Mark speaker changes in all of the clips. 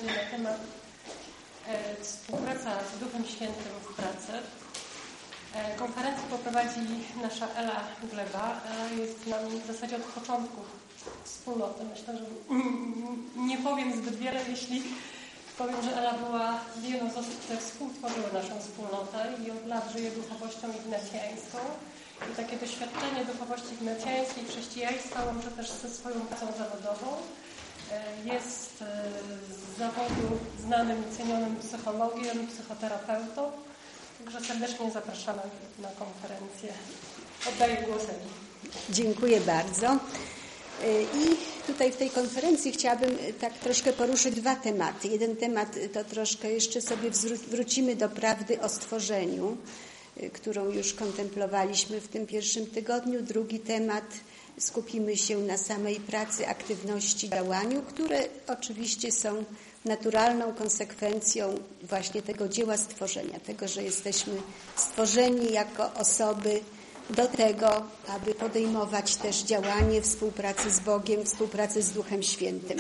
Speaker 1: będzie na temat współpraca z Duchem Świętym w pracy. Konferencję poprowadzi nasza Ela Gleba. Ela jest z nami w zasadzie od początku wspólnoty. Myślę, że nie powiem zbyt wiele, jeśli powiem, że Ela była jedną z osób, które współtworzyły naszą wspólnotę i od lat żyje duchowością ignacjańską. I takie doświadczenie duchowości ignacjańskiej, chrześcijaństwa łączy też ze swoją pracą zawodową. Jest z zawodu znanym i cenionym psychologiem, psychoterapeutą. Także serdecznie zapraszamy na konferencję. Oddaję głos Eli.
Speaker 2: Dziękuję bardzo. I tutaj w tej konferencji chciałabym tak troszkę poruszyć dwa tematy. Jeden temat to troszkę jeszcze sobie wrócimy do prawdy o stworzeniu, którą już kontemplowaliśmy w tym pierwszym tygodniu. Drugi temat skupimy się na samej pracy, aktywności, działaniu, które oczywiście są naturalną konsekwencją właśnie tego dzieła stworzenia, tego, że jesteśmy stworzeni jako osoby do tego, aby podejmować też działanie współpracy z Bogiem, współpracy z Duchem Świętym.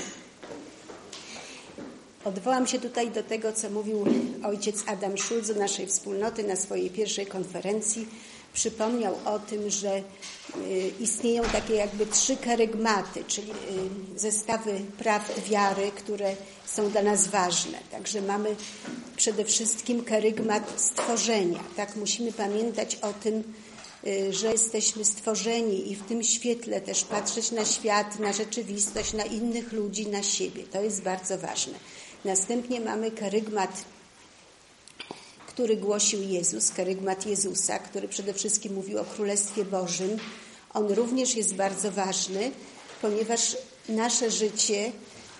Speaker 2: Odwołam się tutaj do tego, co mówił ojciec Adam Schulz z naszej wspólnoty na swojej pierwszej konferencji. Przypomniał o tym, że istnieją takie jakby 3 kerygmaty, czyli zestawy prawd wiary, które są dla nas ważne. Także mamy przede wszystkim kerygmat stworzenia. Tak, musimy pamiętać o tym, że jesteśmy stworzeni i w tym świetle też patrzeć na świat, na rzeczywistość, na innych ludzi, na siebie. To jest bardzo ważne. Następnie mamy kerygmat, który głosił Jezus, kerygmat Jezusa, który przede wszystkim mówił o Królestwie Bożym. On również jest bardzo ważny, ponieważ nasze życie,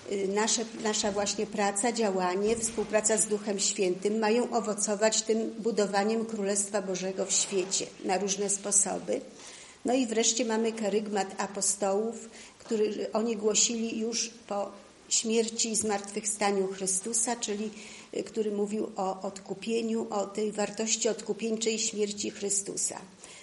Speaker 2: nasza właśnie praca, działanie, współpraca z Duchem Świętym mają owocować tym budowaniem Królestwa Bożego w świecie na różne sposoby. No i wreszcie mamy kerygmat apostołów, który oni głosili już po śmierci i zmartwychwstaniu Chrystusa, czyli który mówił o odkupieniu, o tej wartości odkupieńczej śmierci Chrystusa.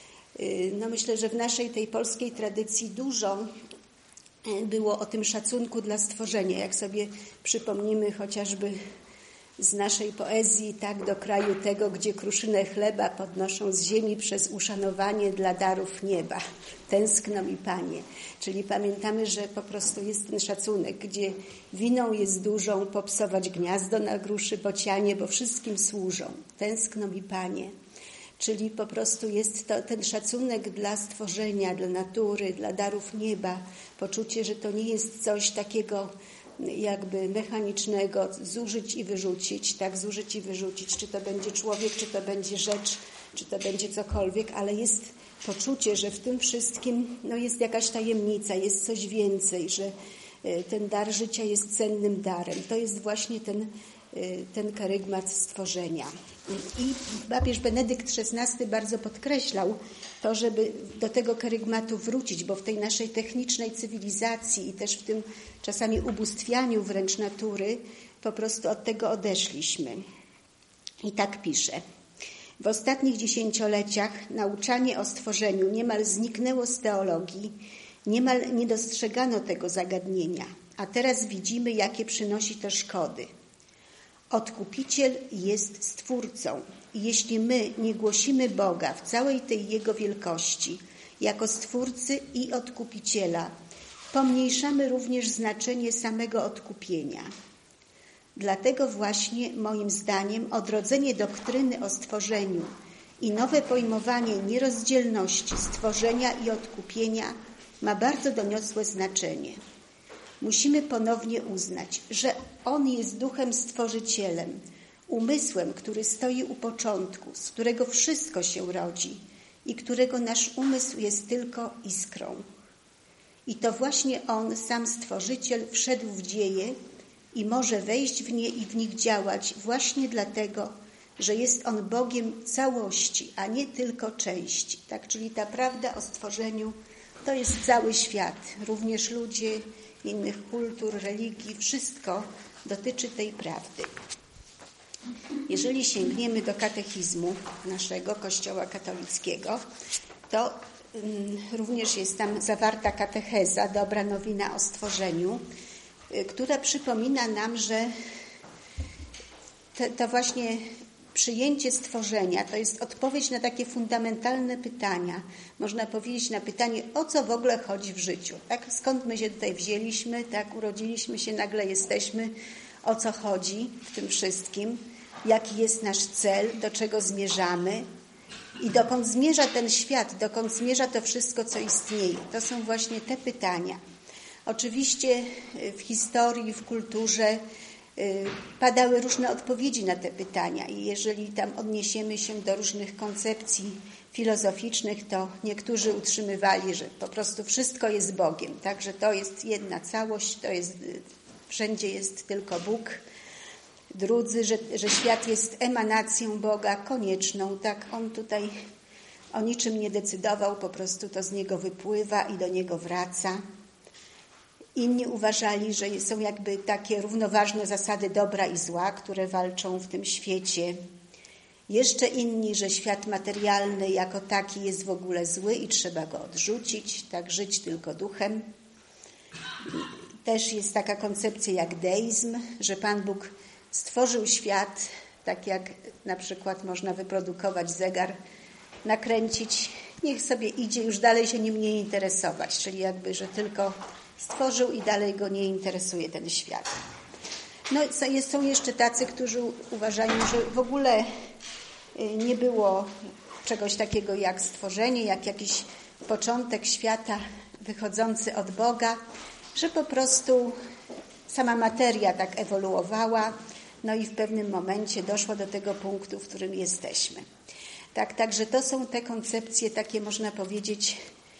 Speaker 2: No myślę, że w naszej tej polskiej tradycji dużo było o tym szacunku dla stworzenia. Jak sobie przypomnimy chociażby z naszej poezji, tak, do kraju tego, gdzie kruszynę chleba podnoszą z ziemi przez uszanowanie dla darów nieba. Tęskno mi Panie. Czyli pamiętamy, że po prostu jest ten szacunek, gdzie winą jest dużą popsować gniazdo na gruszy bocianie, bo wszystkim służą. Tęskno mi Panie. Czyli po prostu jest to ten szacunek dla stworzenia, dla natury, dla darów nieba. Poczucie, że to nie jest coś takiego jakby mechanicznego, zużyć i wyrzucić, tak, zużyć i wyrzucić, czy to będzie człowiek, czy to będzie rzecz, czy to będzie cokolwiek, ale jest poczucie, że w tym wszystkim jest jakaś tajemnica, jest coś więcej, że ten dar życia jest cennym darem. To jest właśnie ten kerygmat stworzenia. I papież Benedykt XVI bardzo podkreślał to, żeby do tego kerygmatu wrócić, bo w tej naszej technicznej cywilizacji i też w tym czasami ubóstwianiu wręcz natury po prostu od tego odeszliśmy. I tak pisze. W ostatnich dziesięcioleciach nauczanie o stworzeniu niemal zniknęło z teologii, niemal nie dostrzegano tego zagadnienia, a teraz widzimy, jakie przynosi to szkody. Odkupiciel jest Stwórcą i jeśli my nie głosimy Boga w całej tej Jego wielkości jako Stwórcy i Odkupiciela, pomniejszamy również znaczenie samego odkupienia. Dlatego właśnie, moim zdaniem, odrodzenie doktryny o stworzeniu i nowe pojmowanie nierozdzielności stworzenia i odkupienia ma bardzo doniosłe znaczenie. Musimy ponownie uznać, że On jest Duchem Stworzycielem, umysłem, który stoi u początku, z którego wszystko się rodzi i którego nasz umysł jest tylko iskrą. I to właśnie On, sam Stworzyciel, wszedł w dzieje i może wejść w nie i w nich działać właśnie dlatego, że jest On Bogiem całości, a nie tylko części. Tak, czyli ta prawda o stworzeniu to jest cały świat, również ludzie innych kultur, religii, wszystko dotyczy tej prawdy. Jeżeli sięgniemy do katechizmu naszego Kościoła katolickiego, to również jest tam zawarta katecheza, dobra nowina o stworzeniu, która przypomina nam, że to właśnie przyjęcie stworzenia to jest odpowiedź na takie fundamentalne pytania. Można powiedzieć na pytanie, o co w ogóle chodzi w życiu. Tak? Skąd my się tutaj wzięliśmy, tak? Urodziliśmy się, nagle jesteśmy. O co chodzi w tym wszystkim? Jaki jest nasz cel? Do czego zmierzamy? I dokąd zmierza ten świat? Dokąd zmierza to wszystko, co istnieje? To są właśnie te pytania. Oczywiście w historii, w kulturze padały różne odpowiedzi na te pytania i jeżeli tam odniesiemy się do różnych koncepcji filozoficznych, to niektórzy utrzymywali, że po prostu wszystko jest Bogiem, tak, że to jest jedna całość, to jest, wszędzie jest tylko Bóg. Drudzy, że świat jest emanacją Boga, konieczną, tak, on tutaj o niczym nie decydował, po prostu to z niego wypływa i do niego wraca. Inni uważali, że są jakby takie równoważne zasady dobra i zła, które walczą w tym świecie. Jeszcze inni, że świat materialny jako taki jest w ogóle zły i trzeba go odrzucić, tak żyć tylko duchem. Też jest taka koncepcja jak deizm, że Pan Bóg stworzył świat, tak jak na przykład można wyprodukować zegar, nakręcić, niech sobie idzie, już dalej się nim nie interesować, czyli jakby, że tylko stworzył i dalej go nie interesuje ten świat. No są jeszcze tacy, którzy uważają, że w ogóle nie było czegoś takiego jak stworzenie, jak jakiś początek świata wychodzący od Boga, że po prostu sama materia tak ewoluowała, no i w pewnym momencie doszło do tego punktu, w którym jesteśmy. Także to są te koncepcje takie, można powiedzieć,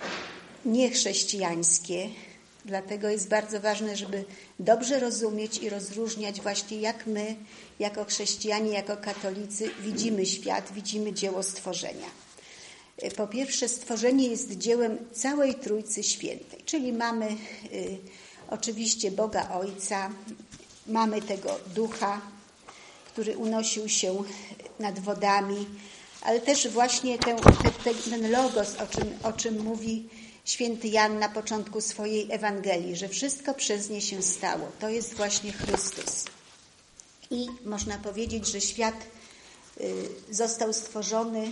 Speaker 2: niechrześcijańskie. Dlatego jest bardzo ważne, żeby dobrze rozumieć i rozróżniać właśnie, jak my, jako chrześcijanie, jako katolicy, widzimy świat, widzimy dzieło stworzenia. Po pierwsze, stworzenie jest dziełem całej Trójcy Świętej, czyli mamy oczywiście Boga Ojca, mamy tego Ducha, który unosił się nad wodami, ale też właśnie ten logos, o czym mówi święty Jan na początku swojej Ewangelii, że wszystko przez nie się stało. To jest właśnie Chrystus. I można powiedzieć, że świat został stworzony,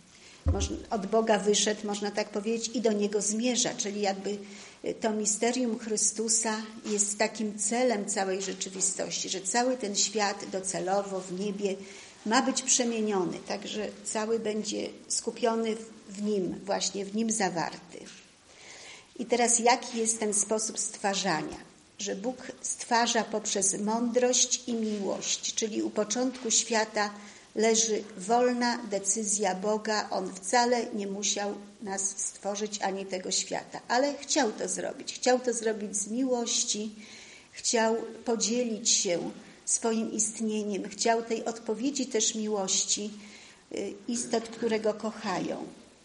Speaker 2: od Boga wyszedł, można tak powiedzieć, i do Niego zmierza, czyli jakby to misterium Chrystusa jest takim celem całej rzeczywistości, że cały ten świat docelowo w niebie ma być przemieniony, także cały będzie skupiony w Nim, właśnie w Nim zawarty. I teraz jaki jest ten sposób stwarzania? Że Bóg stwarza poprzez mądrość i miłość, czyli u początku świata leży wolna decyzja Boga. On wcale nie musiał nas stworzyć ani tego świata, ale chciał to zrobić. Chciał to zrobić z miłości, chciał podzielić się swoim istnieniem, chciał tej odpowiedzi też miłości istot, które Go kochają.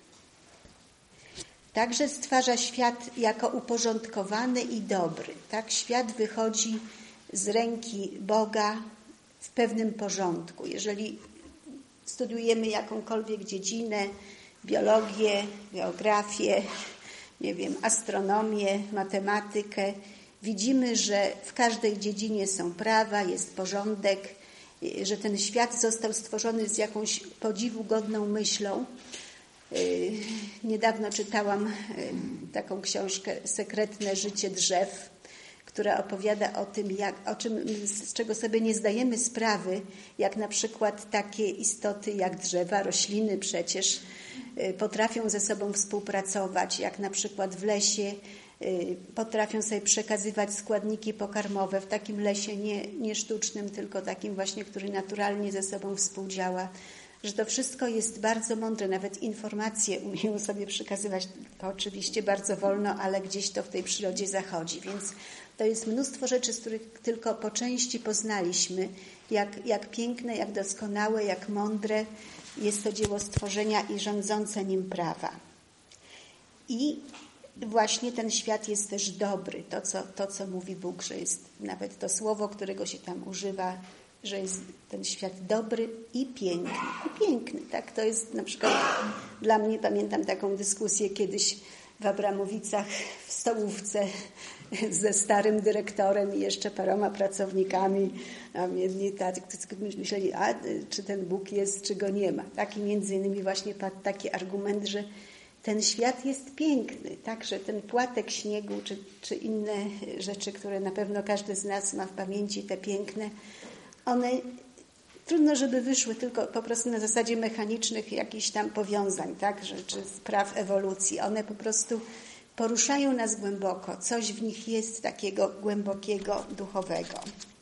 Speaker 2: Także stwarza świat jako uporządkowany i dobry. Tak, świat wychodzi z ręki Boga w pewnym porządku. Jeżeli studiujemy jakąkolwiek dziedzinę, biologię, geografię, astronomię, matematykę, widzimy, że w każdej dziedzinie są prawa, jest porządek, że ten świat został stworzony z jakąś podziwu godną myślą. Niedawno czytałam taką książkę Sekretne życie drzew, która opowiada o tym, z czego sobie nie zdajemy sprawy, jak na przykład takie istoty jak drzewa, rośliny przecież potrafią ze sobą współpracować, jak na przykład w lesie potrafią sobie przekazywać składniki pokarmowe w takim lesie nie sztucznym, tylko takim właśnie, który naturalnie ze sobą współdziała. Że to wszystko jest bardzo mądre, nawet informacje umieją sobie przekazywać, to oczywiście bardzo wolno, ale gdzieś to w tej przyrodzie zachodzi, więc to jest mnóstwo rzeczy, z których tylko po części poznaliśmy, jak piękne, jak doskonałe, jak mądre jest to dzieło stworzenia i rządzące nim prawa. I właśnie ten świat jest też dobry, to co mówi Bóg, że jest nawet to słowo, którego się tam używa, że jest ten świat dobry i piękny. I piękny, tak? To jest na przykład dla mnie, pamiętam taką dyskusję kiedyś w Abramowicach w stołówce ze starym dyrektorem i jeszcze paroma pracownikami, a jedni myśleli, czy ten Bóg jest, czy go nie ma. Tak? I między innymi właśnie padł taki argument, że ten świat jest piękny, tak, że ten płatek śniegu, czy inne rzeczy, które na pewno każdy z nas ma w pamięci, te piękne, one trudno, żeby wyszły tylko po prostu na zasadzie mechanicznych jakichś tam powiązań, tak, czy spraw ewolucji. One po prostu poruszają nas głęboko. Coś w nich jest takiego głębokiego, duchowego.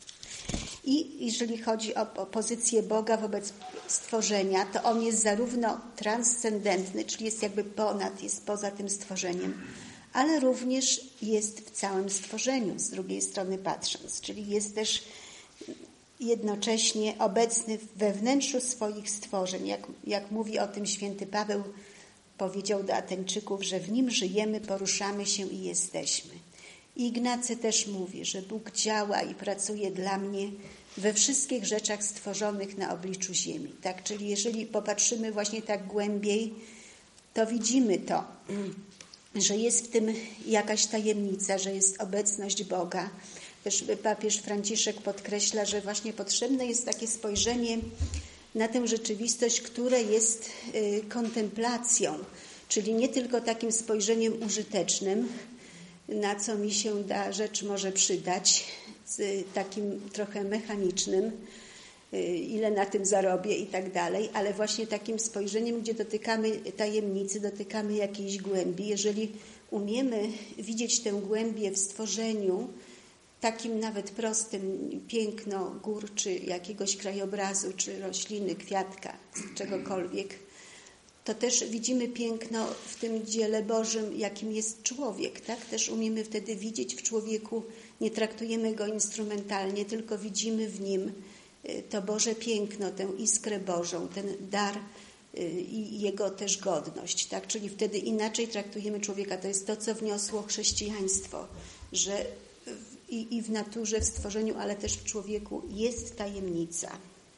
Speaker 2: I jeżeli chodzi o pozycję Boga wobec stworzenia, to On jest zarówno transcendentny, czyli jest jakby ponad, jest poza tym stworzeniem, ale również jest w całym stworzeniu, z drugiej strony patrząc, czyli jest też jednocześnie obecny we wnętrzu swoich stworzeń. Jak mówi o tym święty Paweł, powiedział do Ateńczyków, że w Nim żyjemy, poruszamy się i jesteśmy. I Ignacy też mówi, że Bóg działa i pracuje dla mnie we wszystkich rzeczach stworzonych na obliczu ziemi. Tak? Czyli jeżeli popatrzymy właśnie tak głębiej, to widzimy to, że jest w tym jakaś tajemnica, że jest obecność Boga. Też papież Franciszek podkreśla, że właśnie potrzebne jest takie spojrzenie na tę rzeczywistość, które jest kontemplacją, czyli nie tylko takim spojrzeniem użytecznym, na co mi się da rzecz może przydać, z takim trochę mechanicznym, ile na tym zarobię i tak dalej, ale właśnie takim spojrzeniem, gdzie dotykamy tajemnicy, dotykamy jakiejś głębi. Jeżeli umiemy widzieć tę głębię w stworzeniu, takim nawet prostym, piękno gór, czy jakiegoś krajobrazu, czy rośliny, kwiatka, czegokolwiek, to też widzimy piękno w tym dziele Bożym, jakim jest człowiek. Tak? Też umiemy wtedy widzieć w człowieku, nie traktujemy go instrumentalnie, tylko widzimy w nim to Boże piękno, tę iskrę Bożą, ten dar i jego też godność. Tak? Czyli wtedy inaczej traktujemy człowieka. To jest to, co wniosło chrześcijaństwo, że i w naturze, w stworzeniu, ale też w człowieku jest tajemnica.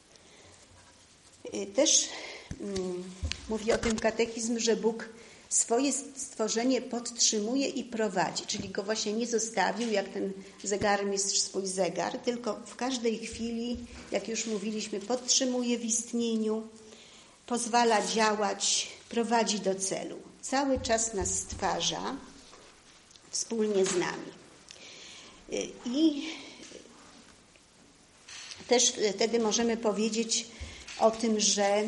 Speaker 2: Też mówi o tym katechizm, że Bóg swoje stworzenie podtrzymuje i prowadzi, czyli go właśnie nie zostawił, jak ten zegarmistrz swój zegar, tylko w każdej chwili, jak już mówiliśmy, podtrzymuje w istnieniu, pozwala działać, prowadzi do celu. Cały czas nas stwarza wspólnie z nami. I też wtedy możemy powiedzieć o tym, że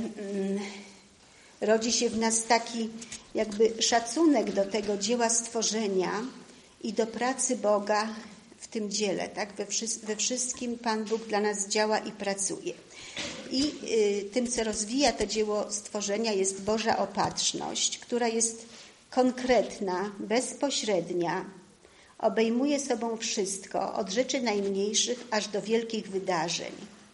Speaker 2: rodzi się w nas taki jakby szacunek do tego dzieła stworzenia i do pracy Boga w tym dziele. Tak? We wszystkim Pan Bóg dla nas działa i pracuje. I tym, co rozwija to dzieło stworzenia, jest Boża opatrzność, która jest konkretna, bezpośrednia, obejmuje sobą wszystko, od rzeczy najmniejszych aż do wielkich wydarzeń.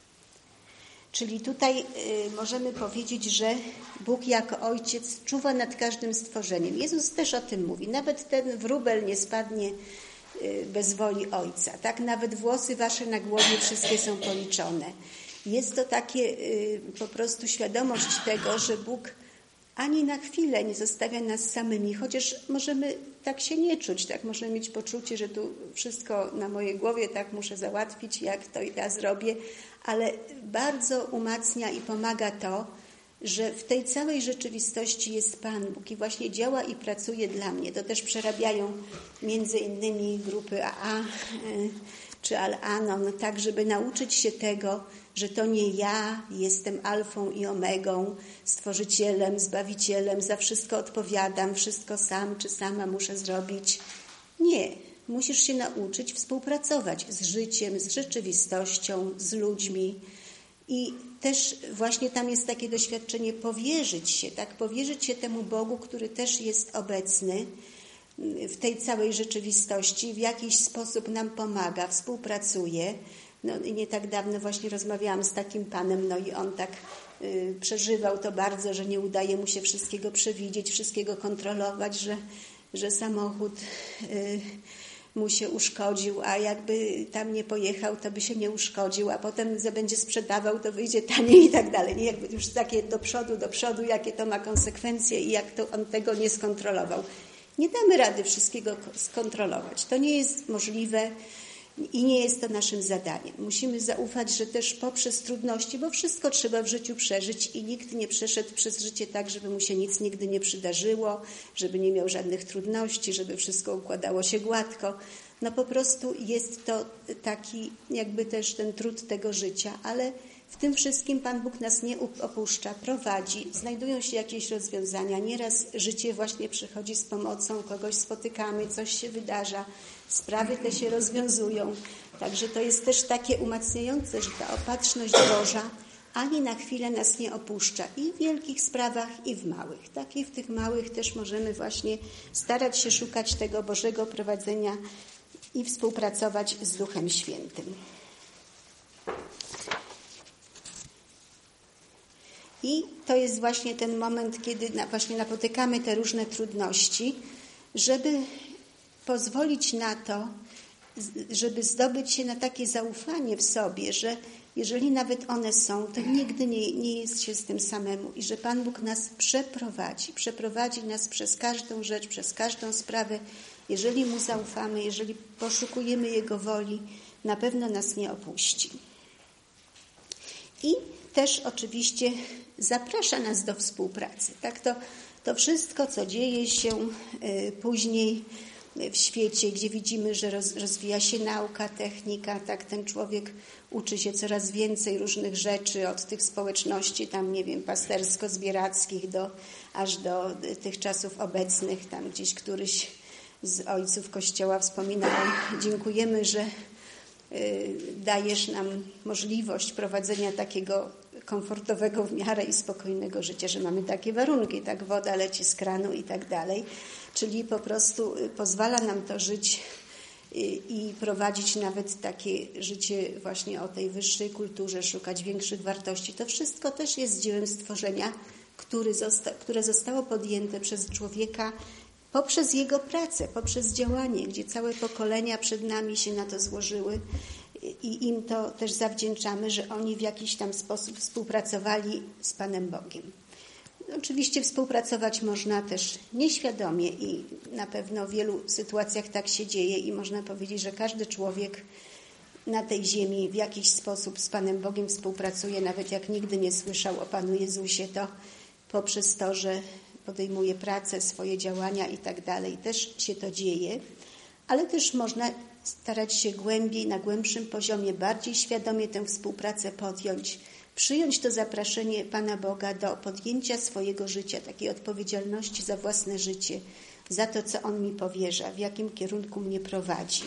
Speaker 2: Czyli tutaj możemy powiedzieć, że Bóg jako Ojciec czuwa nad każdym stworzeniem. Jezus też o tym mówi. Nawet ten wróbel nie spadnie bez woli Ojca. Tak? Nawet włosy wasze na głowie wszystkie są policzone. Jest to takie po prostu świadomość tego, że Bóg ani na chwilę nie zostawia nas samymi, chociaż możemy tak się nie czuć, tak możemy mieć poczucie, że tu wszystko na mojej głowie tak muszę załatwić, jak to ja zrobię, ale bardzo umacnia i pomaga to, że w tej całej rzeczywistości jest Pan Bóg i właśnie działa i pracuje dla mnie. To też przerabiają między innymi grupy AA czy Al-Anon, tak żeby nauczyć się tego, że to nie ja jestem alfą i omegą, stworzycielem, zbawicielem, za wszystko odpowiadam, wszystko sam czy sama muszę zrobić. Nie, musisz się nauczyć współpracować z życiem, z rzeczywistością, z ludźmi. I też właśnie tam jest takie doświadczenie powierzyć się, tak? Powierzyć się temu Bogu, który też jest obecny w tej całej rzeczywistości, w jakiś sposób nam pomaga, współpracuje. No i nie tak dawno właśnie rozmawiałam z takim panem, no i on tak przeżywał to bardzo, że nie udaje mu się wszystkiego przewidzieć, wszystkiego kontrolować, że samochód mu się uszkodził, a jakby tam nie pojechał, to by się nie uszkodził, a potem będzie sprzedawał, to wyjdzie taniej i tak dalej. Nie, jakby już takie do przodu, jakie to ma konsekwencje i jak to on tego nie skontrolował. Nie damy rady wszystkiego skontrolować. To nie jest możliwe i nie jest to naszym zadaniem. Musimy zaufać, że też poprzez trudności, bo wszystko trzeba w życiu przeżyć i nikt nie przeszedł przez życie tak, żeby mu się nic nigdy nie przydarzyło, żeby nie miał żadnych trudności, żeby wszystko układało się gładko. No po prostu jest to taki jakby też ten trud tego życia, ale w tym wszystkim Pan Bóg nas nie opuszcza, prowadzi, znajdują się jakieś rozwiązania. Nieraz życie właśnie przychodzi z pomocą, kogoś spotykamy, coś się wydarza, sprawy te się rozwiązują. Także to jest też takie umacniające, że ta opatrzność Boża ani na chwilę nas nie opuszcza i w wielkich sprawach, i w małych. Tak i w tych małych też możemy właśnie starać się szukać tego Bożego prowadzenia i współpracować z Duchem Świętym. I to jest właśnie ten moment, kiedy właśnie napotykamy te różne trudności, żeby pozwolić na to, żeby zdobyć się na takie zaufanie w sobie, że jeżeli nawet one są, to nigdy nie jest się z tym samemu i że Pan Bóg nas przeprowadzi nas przez każdą rzecz, przez każdą sprawę. Jeżeli Mu zaufamy, jeżeli poszukujemy Jego woli, na pewno nas nie opuści. I też oczywiście zaprasza nas do współpracy. Tak, to wszystko, co dzieje się później w świecie, gdzie widzimy, że rozwija się nauka, technika, tak, ten człowiek uczy się coraz więcej różnych rzeczy od tych społeczności, tam nie wiem, pastersko-zbierackich aż do tych czasów obecnych, tam gdzieś któryś z ojców Kościoła wspominał, dziękujemy, że dajesz nam możliwość prowadzenia takiego komfortowego w miarę i spokojnego życia, że mamy takie warunki, tak, woda leci z kranu i tak dalej, czyli po prostu pozwala nam to żyć i prowadzić nawet takie życie właśnie o tej wyższej kulturze, szukać większych wartości. To wszystko też jest dziełem stworzenia, które zostało podjęte przez człowieka poprzez jego pracę, poprzez działanie, gdzie całe pokolenia przed nami się na to złożyły i im to też zawdzięczamy, że oni w jakiś tam sposób współpracowali z Panem Bogiem. Oczywiście współpracować można też nieświadomie i na pewno w wielu sytuacjach tak się dzieje i można powiedzieć, że każdy człowiek na tej ziemi w jakiś sposób z Panem Bogiem współpracuje, nawet jak nigdy nie słyszał o Panu Jezusie, to poprzez to, że podejmuje pracę, swoje działania i tak dalej, też się to dzieje, ale też można starać się głębiej, na głębszym poziomie, bardziej świadomie tę współpracę podjąć, przyjąć to zaproszenie Pana Boga do podjęcia swojego życia, takiej odpowiedzialności za własne życie, za to, co On mi powierza, w jakim kierunku mnie prowadzi.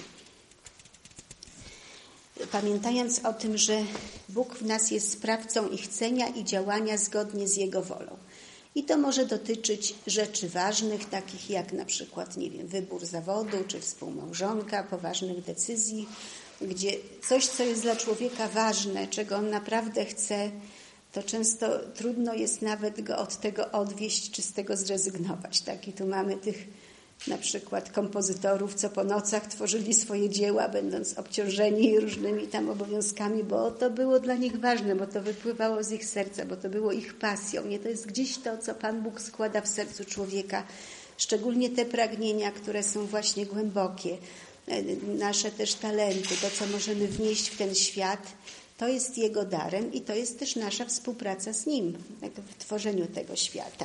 Speaker 2: Pamiętając o tym, że Bóg w nas jest sprawcą ich chcenia i działania zgodnie z Jego wolą. I to może dotyczyć rzeczy ważnych, takich jak na przykład, nie wiem, wybór zawodu, czy współmałżonka, poważnych decyzji, gdzie coś, co jest dla człowieka ważne, czego on naprawdę chce, to często trudno jest nawet go od tego odwieść, czy z tego zrezygnować. Tak? I tu mamy tych na przykład kompozytorów, co po nocach tworzyli swoje dzieła, będąc obciążeni różnymi tam obowiązkami, bo to było dla nich ważne, bo to wypływało z ich serca, bo to było ich pasją. Nie, to jest gdzieś to, co Pan Bóg składa w sercu człowieka, szczególnie te pragnienia, które są właśnie głębokie, nasze też talenty, to, co możemy wnieść w ten świat, to jest Jego darem i to jest też nasza współpraca z Nim w tworzeniu tego świata.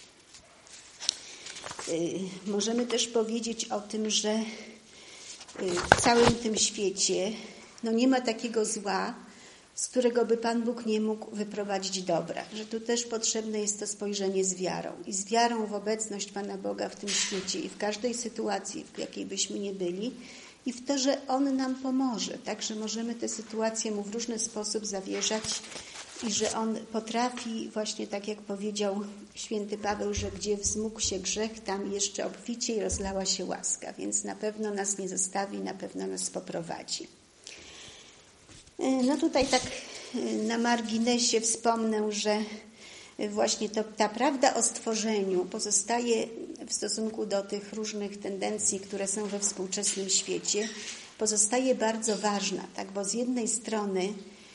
Speaker 2: Możemy też powiedzieć o tym, że w całym tym świecie nie ma takiego zła, z którego by Pan Bóg nie mógł wyprowadzić dobra. Że tu też potrzebne jest to spojrzenie z wiarą. I z wiarą w obecność Pana Boga w tym świecie i w każdej sytuacji, w jakiej byśmy nie byli, i w to, że On nam pomoże. Tak, że możemy tę sytuację Mu w różny sposób zawierzać i że On potrafi, właśnie tak jak powiedział święty Paweł, że gdzie wzmógł się grzech, tam jeszcze obficiej rozlała się łaska, więc na pewno nas nie zostawi, na pewno nas poprowadzi. Tutaj tak na marginesie wspomnę, że właśnie ta prawda o stworzeniu pozostaje w stosunku do tych różnych tendencji, które są we współczesnym świecie, pozostaje bardzo ważna, tak? Bo z jednej strony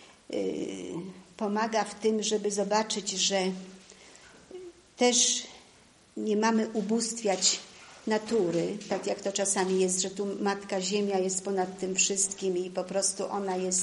Speaker 2: pomaga w tym, żeby zobaczyć, że też nie mamy ubóstwiać natury, tak jak to czasami jest, że tu Matka Ziemia jest ponad tym wszystkim i po prostu ona jest,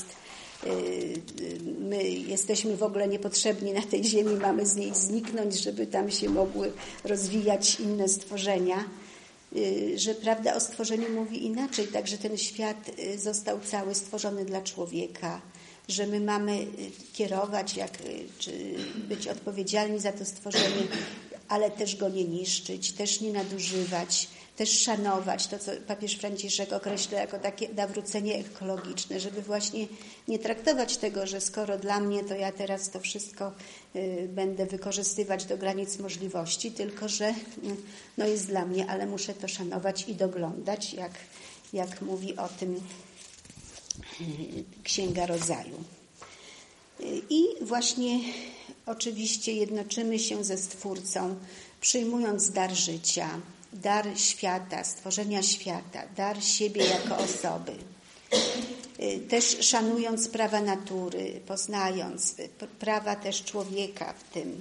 Speaker 2: my jesteśmy w ogóle niepotrzebni na tej ziemi, mamy z niej zniknąć, żeby tam się mogły rozwijać inne stworzenia, że prawda o stworzeniu mówi inaczej, także ten świat został cały stworzony dla człowieka, że my mamy kierować, czy być odpowiedzialni za to stworzenie, ale też go nie niszczyć, też nie nadużywać, też szanować to, co papież Franciszek określa jako takie nawrócenie ekologiczne, żeby właśnie nie traktować tego, że skoro dla mnie, to ja teraz to wszystko będę wykorzystywać do granic możliwości, tylko że no jest dla mnie, ale muszę to szanować i doglądać, jak mówi o tym Księga Rodzaju. I właśnie oczywiście jednoczymy się ze Stwórcą, przyjmując dar życia, dar świata, stworzenia świata, dar siebie jako osoby. Też szanując prawa natury, poznając prawa też człowieka w tym,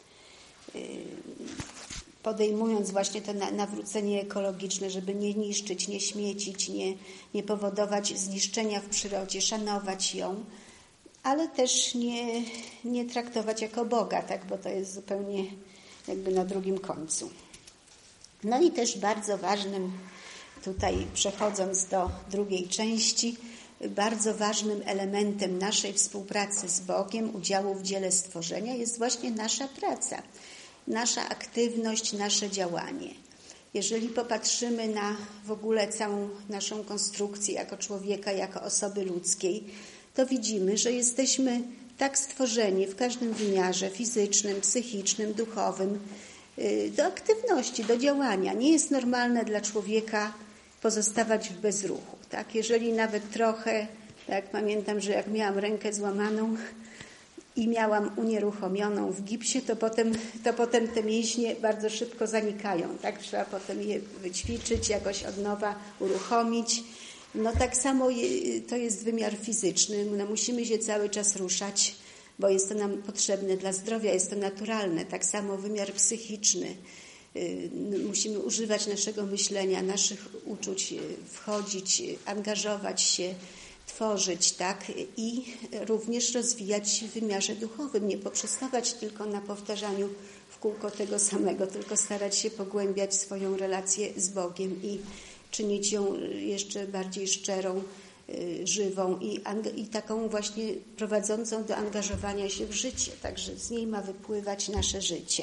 Speaker 2: podejmując właśnie to nawrócenie ekologiczne, żeby nie niszczyć, nie śmiecić, nie powodować zniszczenia w przyrodzie, szanować ją, ale też nie traktować jako Boga, tak, bo to jest zupełnie jakby na drugim końcu. No i też bardzo ważnym, tutaj przechodząc do drugiej części, bardzo ważnym elementem naszej współpracy z Bogiem, udziału w dziele stworzenia jest właśnie nasza praca, nasza aktywność, nasze działanie. Jeżeli popatrzymy na w ogóle całą naszą konstrukcję jako człowieka, jako osoby ludzkiej, to widzimy, że jesteśmy tak stworzeni w każdym wymiarze fizycznym, psychicznym, duchowym, do aktywności, do działania. Nie jest normalne dla człowieka pozostawać w bezruchu. Tak? Jeżeli nawet trochę, tak pamiętam, że jak miałam rękę złamaną i miałam unieruchomioną w gipsie, to potem te mięśnie bardzo szybko zanikają. Tak? Trzeba potem je wyćwiczyć, jakoś od nowa uruchomić. No tak samo to jest wymiar fizyczny. No, musimy się cały czas ruszać, bo jest to nam potrzebne dla zdrowia, jest to naturalne. Tak samo wymiar psychiczny. Musimy używać naszego myślenia, naszych uczuć, wchodzić, angażować się, tworzyć, tak? I również rozwijać w wymiarze duchowym. Nie poprzestawać tylko na powtarzaniu w kółko tego samego, tylko starać się pogłębiać swoją relację z Bogiem i czynić ją jeszcze bardziej szczerą, żywą i taką właśnie prowadzącą do angażowania się w życie. Także z niej ma wypływać nasze życie.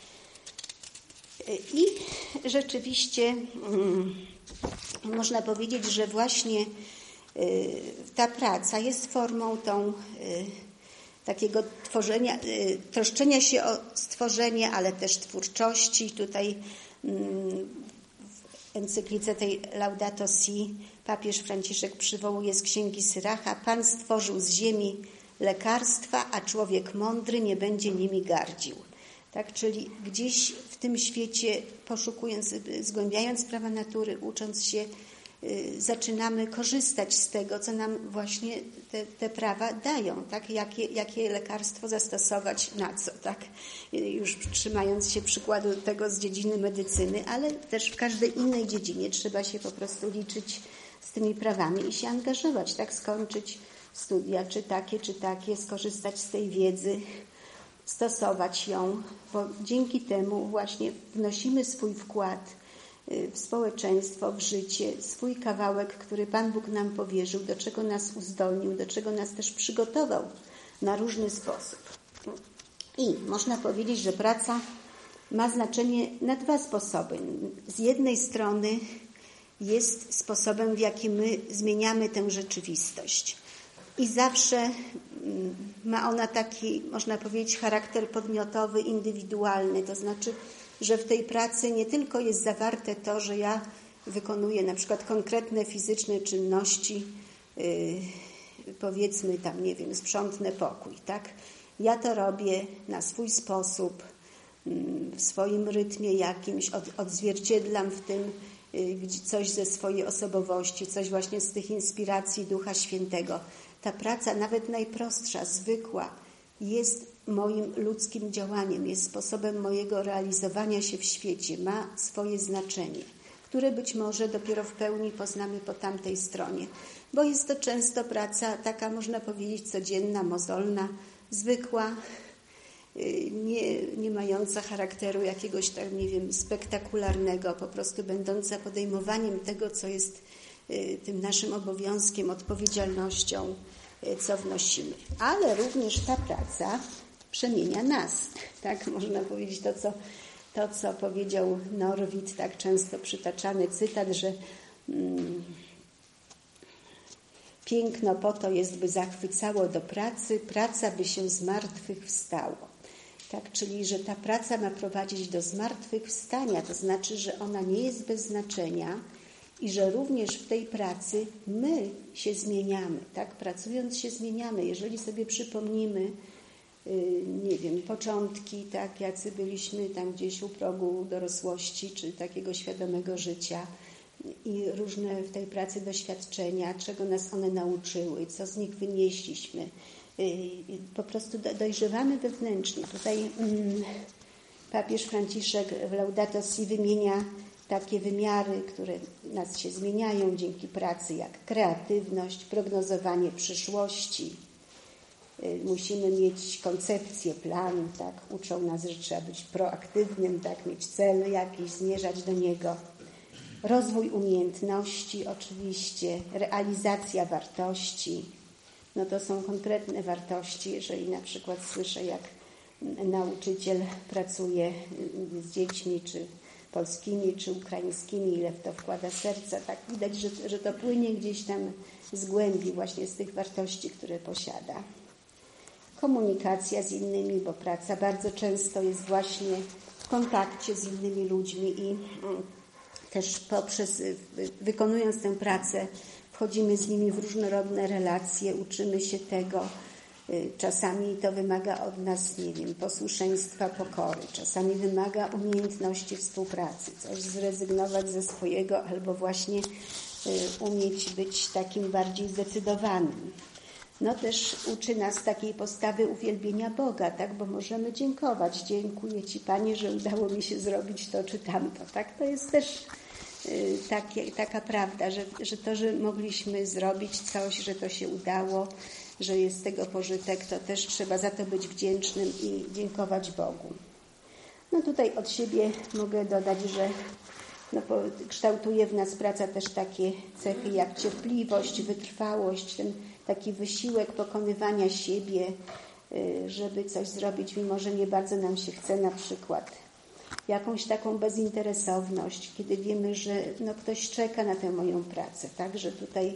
Speaker 2: I rzeczywiście można powiedzieć, że właśnie ta praca jest formą takiego tworzenia, troszczenia się o stworzenie, ale też twórczości. Tutaj w encyklice tej Laudato Si papież Franciszek przywołuje z Księgi Syracha: Pan stworzył z ziemi lekarstwa, a człowiek mądry nie będzie nimi gardził. Tak, czyli gdzieś w tym świecie, poszukując, zgłębiając prawa natury, ucząc się, zaczynamy korzystać z tego, co nam właśnie te prawa dają, tak? Jakie lekarstwo zastosować, na co, tak? Już trzymając się przykładu tego z dziedziny medycyny, ale też w każdej innej dziedzinie trzeba się po prostu liczyć z tymi prawami i się angażować, tak? Skończyć studia, czy takie, skorzystać z tej wiedzy, stosować ją, bo dzięki temu właśnie wnosimy swój wkład w społeczeństwo, w życie, swój kawałek, który Pan Bóg nam powierzył, do czego nas uzdolnił, do czego nas też przygotował na różny sposób. I można powiedzieć, że praca ma znaczenie na dwa sposoby. Z jednej strony jest sposobem, w jaki my zmieniamy tę rzeczywistość. I zawsze ma ona taki, można powiedzieć, charakter podmiotowy, indywidualny. To znaczy, że w tej pracy nie tylko jest zawarte to, że ja wykonuję na przykład konkretne fizyczne czynności, powiedzmy tam, nie wiem, sprzątnę pokój, tak? Ja to robię na swój sposób, w swoim rytmie jakimś, odzwierciedlam w tym coś ze swojej osobowości, coś właśnie z tych inspiracji Ducha Świętego. Ta praca, nawet najprostsza, zwykła, jest moim ludzkim działaniem, jest sposobem mojego realizowania się w świecie, ma swoje znaczenie. które być może dopiero w pełni poznamy po tamtej stronie. Bo jest to często praca taka, można powiedzieć, codzienna, mozolna, zwykła, nie mająca charakteru jakiegoś tam, nie wiem, spektakularnego, po prostu będąca podejmowaniem tego, co jest tym naszym obowiązkiem, odpowiedzialnością, co wnosimy. Ale również ta praca przemienia nas. Tak można powiedzieć to, co powiedział Norwid, tak często przytaczany cytat, że piękno po to jest, by zachwycało do pracy, praca by się zmartwychwstało. Tak, czyli że ta praca ma prowadzić do zmartwychwstania, to znaczy, że ona nie jest bez znaczenia i że również w tej pracy my się zmieniamy. Tak, pracując się zmieniamy. Jeżeli sobie przypomnimy, nie wiem, początki, tak, jacy byliśmy tam gdzieś u progu dorosłości czy takiego świadomego życia i różne w tej pracy doświadczenia, czego nas one nauczyły, co z nich wynieśliśmy. Po prostu dojrzewamy wewnętrznie. Tutaj papież Franciszek w Laudato Si wymienia takie wymiary, które nas się zmieniają dzięki pracy, jak kreatywność, prognozowanie przyszłości. Musimy mieć koncepcję, plan, tak? Uczą nas, że trzeba być proaktywnym, tak? Mieć cel jakiś, zmierzać do niego. Rozwój umiejętności oczywiście, realizacja wartości. No to są konkretne wartości. Jeżeli na przykład słyszę, jak nauczyciel pracuje z dziećmi, czy polskimi, czy ukraińskimi, ile w to wkłada serca, tak widać, że to płynie gdzieś tam z głębi właśnie z tych wartości, które posiada. Komunikacja z innymi, bo praca bardzo często jest właśnie w kontakcie z innymi ludźmi i też wykonując tę pracę, wchodzimy z nimi w różnorodne relacje, uczymy się tego. Czasami to wymaga od nas, nie wiem, posłuszeństwa, pokory. Czasami wymaga umiejętności współpracy, coś zrezygnować ze swojego albo właśnie umieć być takim bardziej zdecydowanym. No też uczy nas takiej postawy uwielbienia Boga, tak, bo możemy dziękować. Dziękuję Ci, Panie, że udało mi się zrobić to czy tamto, tak. To jest też taka prawda, że to, że mogliśmy zrobić coś, że to się udało, że jest z tego pożytek, to też trzeba za to być wdzięcznym i dziękować Bogu. No tutaj od siebie mogę dodać, że kształtuje w nas praca też takie cechy jak cierpliwość, wytrwałość, ten taki wysiłek pokonywania siebie, żeby coś zrobić, mimo że nie bardzo nam się chce, na przykład. Jakąś taką bezinteresowność, kiedy wiemy, że ktoś czeka na tę moją pracę, tak, że tutaj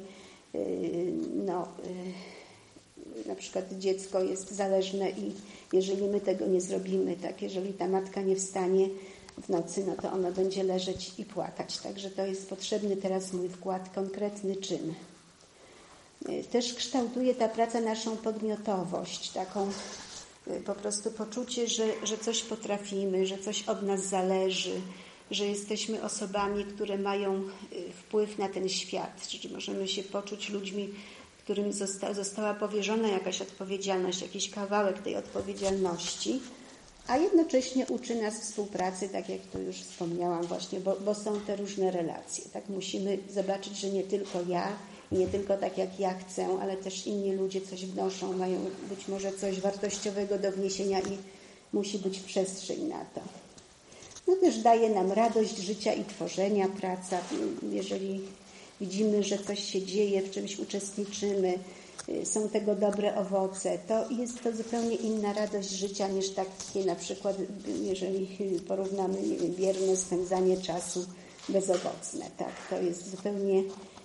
Speaker 2: na przykład dziecko jest zależne i jeżeli my tego nie zrobimy, tak, jeżeli ta matka nie wstanie w nocy, no to ono będzie leżeć i płakać. Także to jest potrzebny teraz mój wkład, konkretny czyn. Też kształtuje ta praca naszą podmiotowość, taką po prostu poczucie, że coś potrafimy, że coś od nas zależy, że jesteśmy osobami, które mają wpływ na ten świat, że możemy się poczuć ludźmi, którym została powierzona jakaś odpowiedzialność, jakiś kawałek tej odpowiedzialności, a jednocześnie uczy nas współpracy, tak jak tu już wspomniałam właśnie, bo są te różne relacje. Tak musimy zobaczyć, że nie tylko ja, nie tylko tak jak ja chcę, ale też inni ludzie coś wnoszą, mają być może coś wartościowego do wniesienia i musi być przestrzeń na to. No też daje nam radość życia i tworzenia praca. Jeżeli widzimy, że coś się dzieje, w czymś uczestniczymy, są tego dobre owoce, to jest to zupełnie inna radość życia niż takie na przykład, jeżeli porównamy bierne spędzanie czasu bezowocne. Tak? To jest zupełnie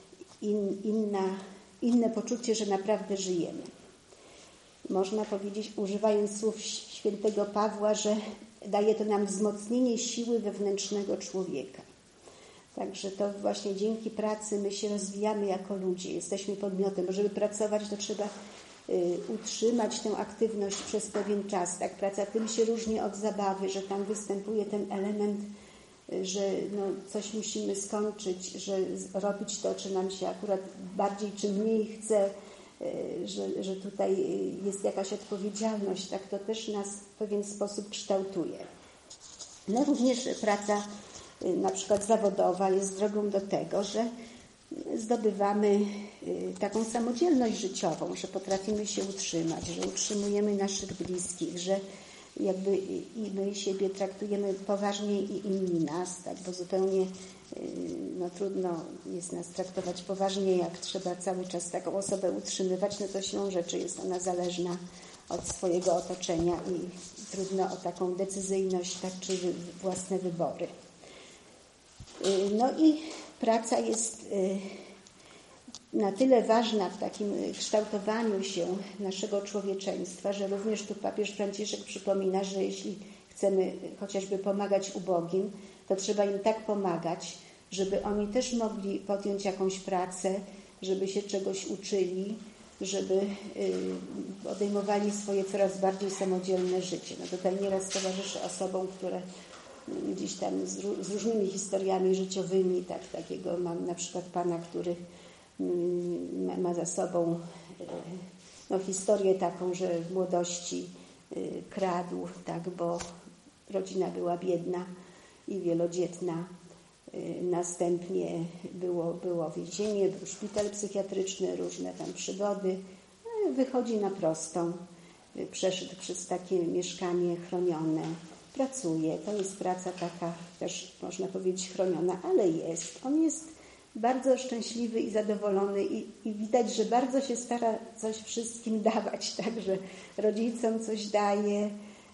Speaker 2: inne poczucie, że naprawdę żyjemy. Można powiedzieć, używając słów świętego Pawła, że daje to nam wzmocnienie siły wewnętrznego człowieka. Także to właśnie dzięki pracy my się rozwijamy jako ludzie, jesteśmy podmiotem. Żeby pracować, to trzeba utrzymać tę aktywność przez pewien czas. Tak, praca tym się różni od zabawy, że tam występuje ten element, że coś musimy skończyć, że robić to, czy nam się akurat bardziej czy mniej chce, że tutaj jest jakaś odpowiedzialność. Tak, to też nas w pewien sposób kształtuje. No również praca na przykład zawodowa jest drogą do tego, że zdobywamy taką samodzielność życiową, że potrafimy się utrzymać, że utrzymujemy naszych bliskich, że jakby i my siebie traktujemy poważniej i inni nas, tak, bo zupełnie trudno jest nas traktować poważnie, jak trzeba cały czas taką osobę utrzymywać, no to siłą rzeczy jest ona zależna od swojego otoczenia i trudno o taką decyzyjność, tak, czy własne wybory. No i praca jest na tyle ważna w takim kształtowaniu się naszego człowieczeństwa, że również tu papież Franciszek przypomina, że jeśli chcemy chociażby pomagać ubogim, to trzeba im tak pomagać, żeby oni też mogli podjąć jakąś pracę, żeby się czegoś uczyli, żeby podejmowali swoje coraz bardziej samodzielne życie. No tutaj nieraz towarzyszę osobom, które gdzieś tam z różnymi historiami życiowymi, takiego mam na przykład pana, który ma za sobą historię taką, że w młodości kradł, tak, bo rodzina była biedna i wielodzietna. Następnie było więzienie, był szpital psychiatryczny, różne tam przygody. Wychodzi na prostą, przeszedł przez takie mieszkanie chronione, pracuje. To jest praca taka też można powiedzieć chroniona, ale jest. On jest bardzo szczęśliwy i zadowolony i widać, że bardzo się stara coś wszystkim dawać, także rodzicom coś daje,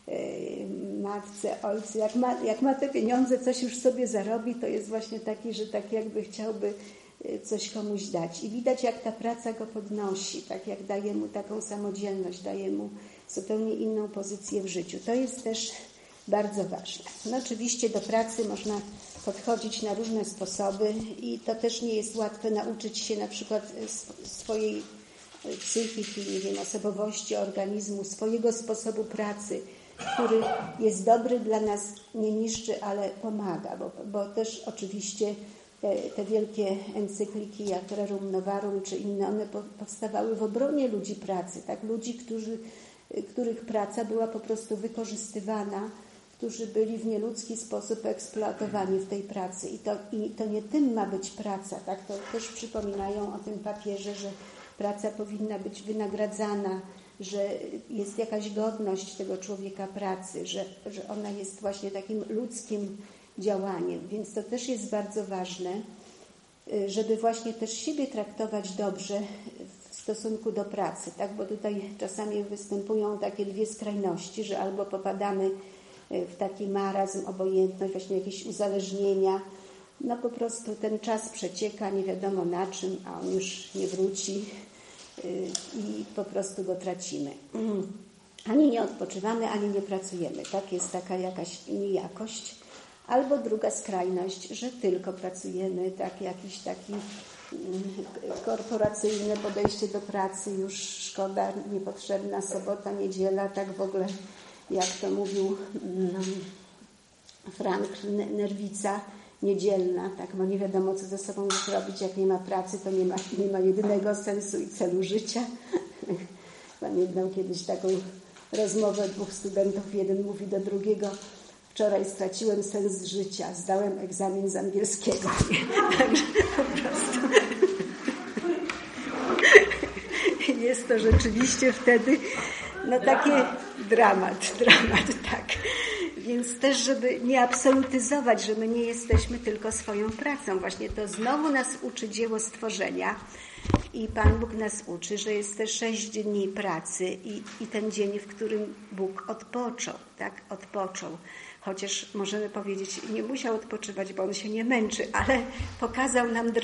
Speaker 2: matce, ojcu. Jak ma te pieniądze, coś już sobie zarobi, to jest właśnie taki, że tak jakby chciałby coś komuś dać. I widać, jak ta praca go podnosi, tak jak daje mu taką samodzielność, daje mu zupełnie inną pozycję w życiu. To jest też bardzo ważne. No oczywiście do pracy można podchodzić na różne sposoby i to też nie jest łatwe nauczyć się na przykład swojej psychiki, nie wiem, osobowości, organizmu, swojego sposobu pracy, który jest dobry dla nas, nie niszczy, ale pomaga, bo też oczywiście te wielkie encykliki jak Rerum Novarum czy inne, one powstawały w obronie ludzi pracy, tak, ludzi, których praca była po prostu wykorzystywana, którzy byli w nieludzki sposób eksploatowani w tej pracy. I to nie tym ma być praca, tak? To też przypominają o tym papieże, że praca powinna być wynagradzana, że jest jakaś godność tego człowieka pracy, że ona jest właśnie takim ludzkim działaniem. Więc to też jest bardzo ważne, żeby właśnie też siebie traktować dobrze w stosunku do pracy, tak? Bo tutaj czasami występują takie dwie skrajności, że albo popadamy w taki marazm, obojętność, właśnie jakieś uzależnienia. No po prostu ten czas przecieka, nie wiadomo na czym, a on już nie wróci i po prostu go tracimy. Ani nie odpoczywamy, ani nie pracujemy. Tak, jest taka jakaś niejakość. Albo druga skrajność, że tylko pracujemy, tak, jakiś taki korporacyjne podejście do pracy, już szkoda, niepotrzebna sobota, niedziela, tak w ogóle jak to mówił Frank Nerwica, niedzielna, tak, bo nie wiadomo, co ze sobą zrobić, jak nie ma pracy, to nie ma jedynego sensu i celu życia. Pamiętam kiedyś taką rozmowę dwóch studentów, jeden mówi do drugiego: wczoraj straciłem sens życia, zdałem egzamin z angielskiego. Także po prostu jest to rzeczywiście wtedy taki dramat, tak. Więc też, żeby nie absolutyzować, że my nie jesteśmy tylko swoją pracą. Właśnie to znowu nas uczy dzieło stworzenia i Pan Bóg nas uczy, że jest te 6 dni pracy i ten dzień, w którym Bóg odpoczął, tak, odpoczął. Chociaż możemy powiedzieć, nie musiał odpoczywać, bo On się nie męczy, ale pokazał nam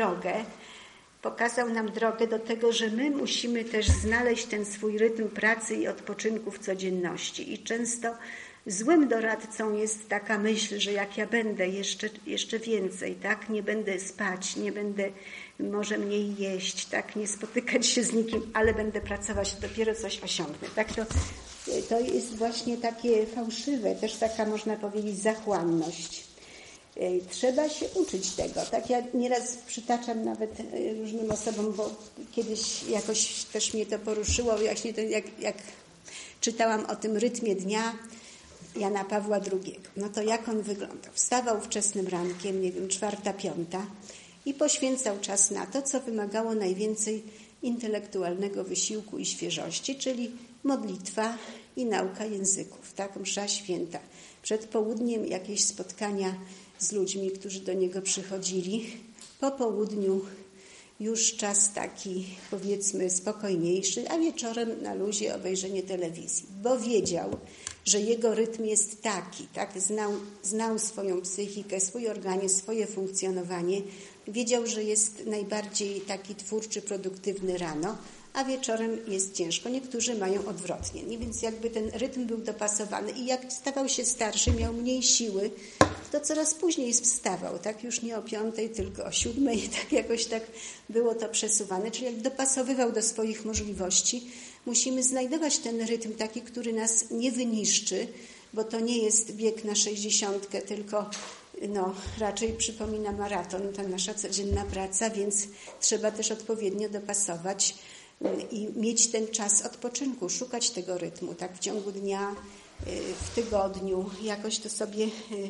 Speaker 2: drogę do tego, że my musimy też znaleźć ten swój rytm pracy i odpoczynku w codzienności. I często złym doradcą jest taka myśl, że jak ja będę jeszcze więcej, tak, nie będę spać, nie będę może mniej jeść, tak, nie spotykać się z nikim, ale będę pracować, dopiero coś osiągnę. Tak, to jest właśnie takie fałszywe, też taka, można powiedzieć, zachłanność. Trzeba się uczyć tego. Tak, ja nieraz przytaczam nawet różnym osobom, bo kiedyś jakoś też mnie to poruszyło, jak czytałam o tym rytmie dnia Jana Pawła II. No to jak on wyglądał? Wstawał wczesnym rankiem, 4, 5 i poświęcał czas na to, co wymagało najwięcej intelektualnego wysiłku i świeżości, czyli modlitwa i nauka języków, tak? Msza święta. Przed południem jakieś spotkania z ludźmi, którzy do niego przychodzili. Po południu już czas taki, powiedzmy, spokojniejszy, a wieczorem na luzie obejrzenie telewizji, bo wiedział, że jego rytm jest taki, tak? Znał swoją psychikę, swój organizm, swoje funkcjonowanie. Wiedział, że jest najbardziej taki twórczy, produktywny rano, a wieczorem jest ciężko. Niektórzy mają odwrotnie. Więc jakby ten rytm był dopasowany i jak stawał się starszy, miał mniej siły, to coraz później wstawał, tak? Już nie o 5, tylko o 7, tak jakoś tak było to przesuwane. Czyli jak dopasowywał do swoich możliwości, musimy znajdować ten rytm taki, który nas nie wyniszczy, bo to nie jest bieg na 60, tylko raczej przypomina maraton, ta nasza codzienna praca, więc trzeba też odpowiednio dopasować i mieć ten czas odpoczynku, szukać tego rytmu, tak w ciągu dnia, w tygodniu, jakoś to sobie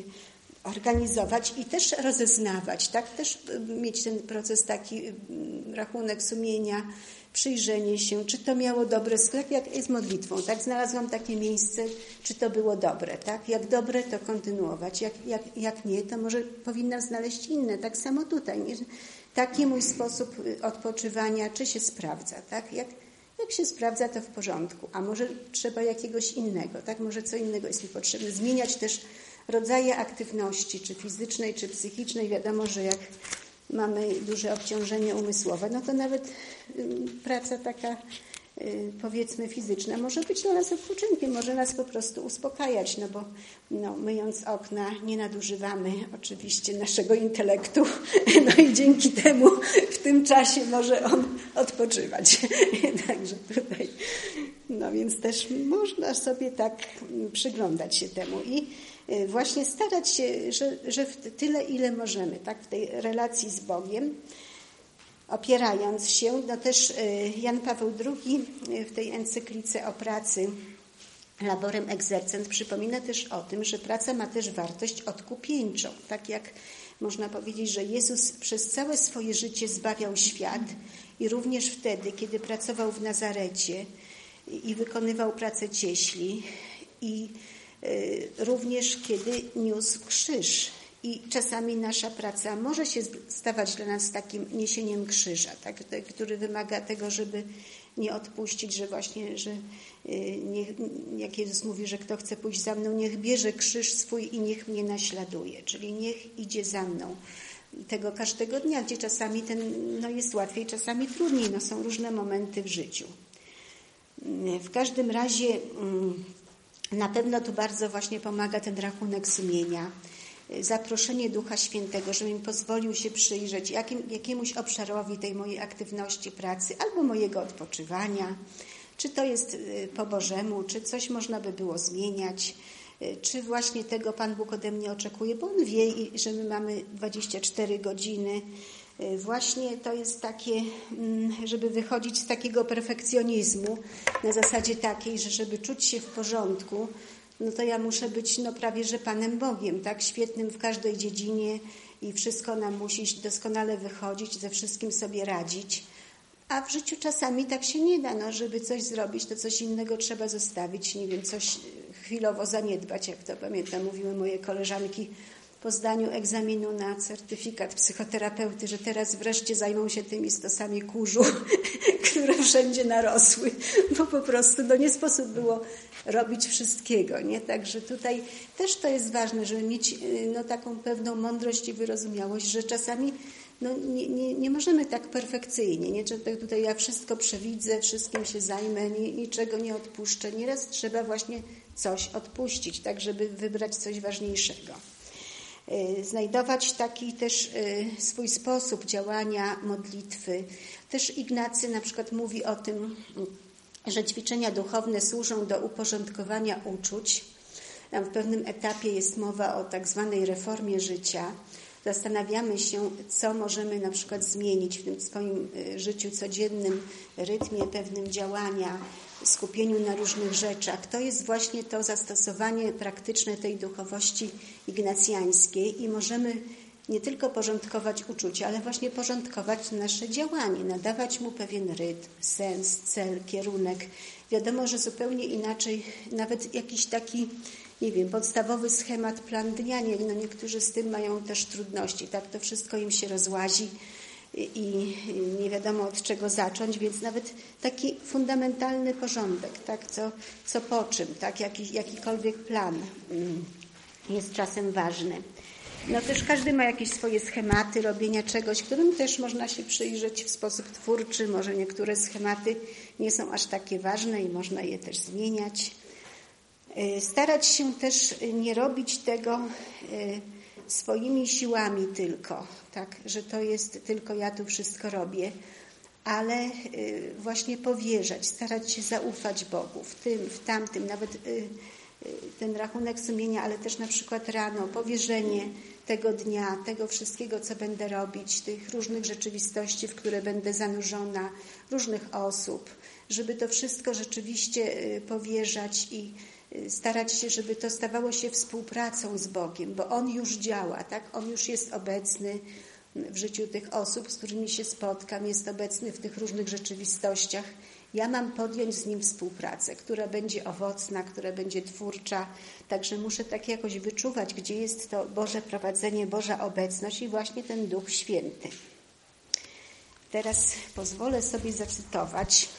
Speaker 2: organizować i też rozeznawać, tak, też mieć ten proces taki, rachunek sumienia, przyjrzenie się, czy to miało dobre sklep, jak jest modlitwą, tak, znalazłam takie miejsce, czy to było dobre, tak, jak dobre, to kontynuować, jak nie, to może powinnam znaleźć inne, tak samo tutaj, nie? Taki mój sposób odpoczywania, czy się sprawdza, tak, jak się sprawdza, to w porządku, a może trzeba jakiegoś innego, tak, może co innego jest mi potrzebne, zmieniać też rodzaje aktywności, czy fizycznej, czy psychicznej. Wiadomo, że jak mamy duże obciążenie umysłowe, no to nawet praca taka, powiedzmy, fizyczna może być dla nas odpoczynkiem, może nas po prostu uspokajać, no bo myjąc okna nie nadużywamy oczywiście naszego intelektu, no i dzięki temu w tym czasie może on odpoczywać. Także tutaj, więc też można sobie tak przyglądać się temu i właśnie starać się, że w tyle, ile możemy, tak, w tej relacji z Bogiem, opierając się, też Jan Paweł II w tej encyklice o pracy Laborem Exercens przypomina też o tym, że praca ma też wartość odkupieńczą. Tak jak można powiedzieć, że Jezus przez całe swoje życie zbawiał świat i również wtedy, kiedy pracował w Nazarecie i wykonywał pracę cieśli i również kiedy niósł krzyż. I czasami nasza praca może się stawać dla nas takim niesieniem krzyża, tak, który wymaga tego, żeby nie odpuścić, że właśnie, że jak Jezus mówi, że kto chce pójść za mną, niech bierze krzyż swój i niech mnie naśladuje, czyli niech idzie za mną. Tego każdego dnia, gdzie czasami jest łatwiej, czasami trudniej, są różne momenty w życiu. W każdym razie na pewno tu bardzo właśnie pomaga ten rachunek sumienia, zaproszenie Ducha Świętego, żeby mi pozwolił się przyjrzeć jakiemuś obszarowi tej mojej aktywności pracy albo mojego odpoczywania, czy to jest po Bożemu, czy coś można by było zmieniać, czy właśnie tego Pan Bóg ode mnie oczekuje, bo On wie, że my mamy 24 godziny. Właśnie to jest takie, żeby wychodzić z takiego perfekcjonizmu na zasadzie takiej, że żeby czuć się w porządku, to ja muszę być prawie że Panem Bogiem, tak, świetnym w każdej dziedzinie i wszystko nam musi doskonale wychodzić, ze wszystkim sobie radzić. A w życiu czasami tak się nie da, żeby coś zrobić, to coś innego trzeba zostawić, nie wiem, coś chwilowo zaniedbać, jak to pamiętam, mówiły moje koleżanki po zdaniu egzaminu na certyfikat psychoterapeuty, że teraz wreszcie zajmą się tymi stosami kurzu, które wszędzie narosły, bo po prostu nie sposób było robić wszystkiego, nie? Także tutaj też to jest ważne, żeby mieć taką pewną mądrość i wyrozumiałość, że czasami nie możemy tak perfekcyjnie, nie? Tutaj ja wszystko przewidzę, wszystkim się zajmę, niczego nie odpuszczę. Nieraz trzeba właśnie coś odpuścić, tak żeby wybrać coś ważniejszego. Znajdować taki też swój sposób działania, modlitwy. Też Ignacy na przykład mówi o tym, że ćwiczenia duchowne służą do uporządkowania uczuć. Tam w pewnym etapie jest mowa o tak zwanej reformie życia. Zastanawiamy się, co możemy na przykład zmienić w tym swoim życiu codziennym, rytmie pewnym działania, skupieniu na różnych rzeczach. To jest właśnie to zastosowanie praktyczne tej duchowości ignacjańskiej i możemy nie tylko porządkować uczucia, ale właśnie porządkować nasze działanie, nadawać mu pewien rytm, sens, cel, kierunek. Wiadomo, że zupełnie inaczej, nawet jakiś taki, nie wiem, podstawowy schemat, plan dnia, niektórzy z tym mają też trudności, tak, to wszystko im się rozłazi i nie wiadomo od czego zacząć, więc nawet taki fundamentalny porządek, tak, co po czym, tak, jakikolwiek plan jest czasem ważny. No też każdy ma jakieś swoje schematy robienia czegoś, którym też można się przyjrzeć w sposób twórczy. Może niektóre schematy nie są aż takie ważne i można je też zmieniać. Starać się też nie robić tego swoimi siłami tylko, tak, że to jest tylko ja tu wszystko robię, ale właśnie powierzać, starać się zaufać Bogu w tym, w tamtym, nawet ten rachunek sumienia, ale też na przykład rano, powierzenie tego dnia, tego wszystkiego, co będę robić, tych różnych rzeczywistości, w które będę zanurzona, różnych osób, żeby to wszystko rzeczywiście powierzać i starać się, żeby to stawało się współpracą z Bogiem, bo On już działa, tak? On już jest obecny w życiu tych osób, z którymi się spotkam, jest obecny w tych różnych rzeczywistościach. Ja mam podjąć z Nim współpracę, która będzie owocna, która będzie twórcza, także muszę tak jakoś wyczuwać, gdzie jest to Boże prowadzenie, Boża obecność i właśnie ten Duch Święty. Teraz pozwolę sobie zacytować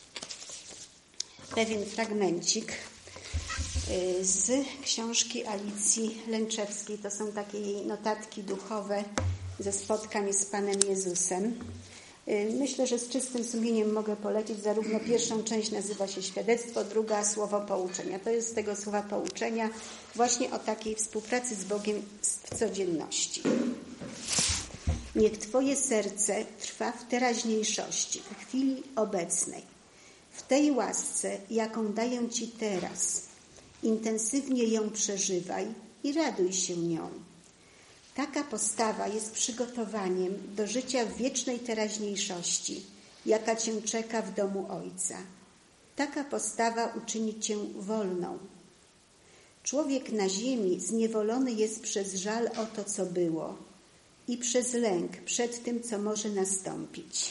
Speaker 2: pewien fragmencik z książki Alicji Lęczewskiej. To są takie jej notatki duchowe ze spotkań z Panem Jezusem. Myślę, że z czystym sumieniem mogę polecić. Zarówno pierwszą część nazywa się Świadectwo, druga Słowo Pouczenia. To jest z tego słowa pouczenia właśnie o takiej współpracy z Bogiem w codzienności. Niech Twoje serce trwa w teraźniejszości, w chwili obecnej, w tej łasce, jaką daję Ci teraz. Intensywnie ją przeżywaj i raduj się nią. Taka postawa jest przygotowaniem do życia w wiecznej teraźniejszości, jaka Cię czeka w domu Ojca. Taka postawa uczyni Cię wolną. Człowiek na ziemi zniewolony jest przez żal o to, co było i przez lęk przed tym, co może nastąpić.